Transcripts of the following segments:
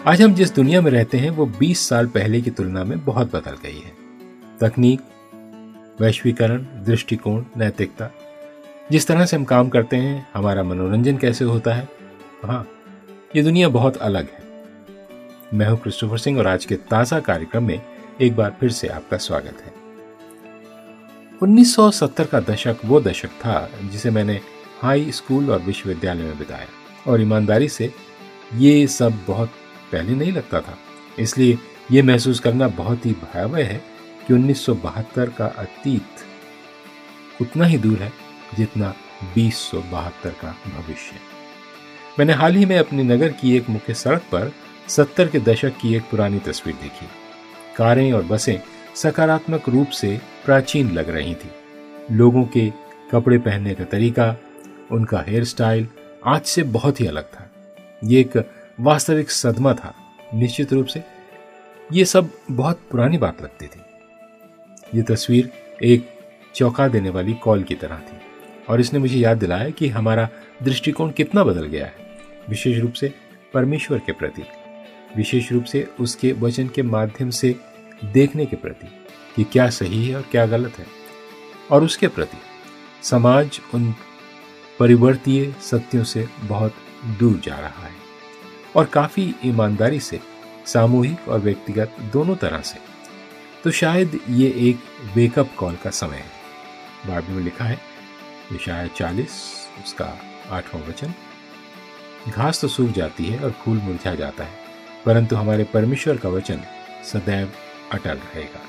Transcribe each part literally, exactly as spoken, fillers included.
आज हम जिस दुनिया में रहते हैं वो बीस साल पहले की तुलना में बहुत बदल गई है। तकनीक, वैश्वीकरण, दृष्टिकोण, नैतिकता, जिस तरह से हम काम करते हैं, हमारा मनोरंजन कैसे होता है, हाँ, ये दुनिया बहुत अलग है। मैं हूं क्रिस्टोफर सिंह और आज के ताजा कार्यक्रम में एक बार फिर से आपका स्वागत है। उन्नीस सौ सत्तर का दशक वो दशक था जिसे मैंने हाई स्कूल और विश्वविद्यालय में बिताया, और ईमानदारी से ये सब बहुत पहले नहीं लगता था। इसलिए ये महसूस करना बहुत ही भयावह है कि उन्नीस सौ बहत्तर का अतीत उतना ही दूर है जितना बीस सौ बहत्तर का भविष्य। मैंने हाल ही में अपने नगर की एक मुख्य सड़क पर सत्तर के दशक की एक पुरानी तस्वीर देखी। कारें और बसें सकारात्मक रूप से प्राचीन लग रही थी। लोगों के कपड़े पहनने का तरीका, उनका हेयर स्टाइल आज से बहुत ही अलग था। ये एक वास्तविक सदमा था। निश्चित रूप से ये सब बहुत पुरानी बात लगती थी। ये तस्वीर एक चौंका देने वाली कॉल की तरह थी और इसने मुझे याद दिलाया कि हमारा दृष्टिकोण कितना बदल गया है, विशेष रूप से परमेश्वर के प्रति, विशेष रूप से उसके वचन के माध्यम से देखने के प्रति कि क्या सही है और क्या गलत है, और उसके प्रति समाज उन परिवर्तीय सत्यों से बहुत दूर जा रहा है, और काफी ईमानदारी से, सामूहिक और व्यक्तिगत दोनों तरह से। तो शायद ये एक वेकअप कॉल का समय है। बाइबल में लिखा है, यशायाह चालीस उसका आठवां वचन, घास तो सूख जाती है और फूल मुरझा जाता है, परंतु हमारे परमेश्वर का वचन सदैव अटल रहेगा।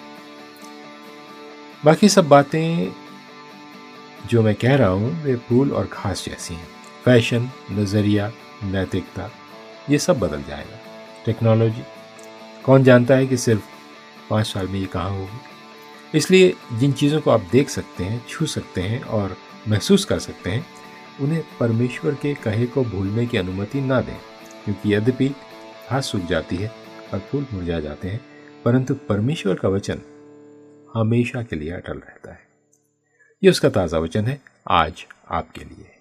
बाकी सब बातें जो मैं कह रहा हूं वे फूल और घास जैसी हैं। फैशन, नजरिया, नैतिकता, ये सब बदल जाएगा। टेक्नोलॉजी, कौन जानता है कि सिर्फ पाँच साल में ये कहाँ होगी। इसलिए जिन चीज़ों को आप देख सकते हैं, छू सकते हैं और महसूस कर सकते हैं, उन्हें परमेश्वर के कहे को भूलने की अनुमति ना दें, क्योंकि यद्यपि घास सूख जाती है और फूल मुरझा जाते हैं, परंतु परमेश्वर का वचन हमेशा के लिए अटल रहता है। ये उसका ताज़ा वचन है आज आपके लिए।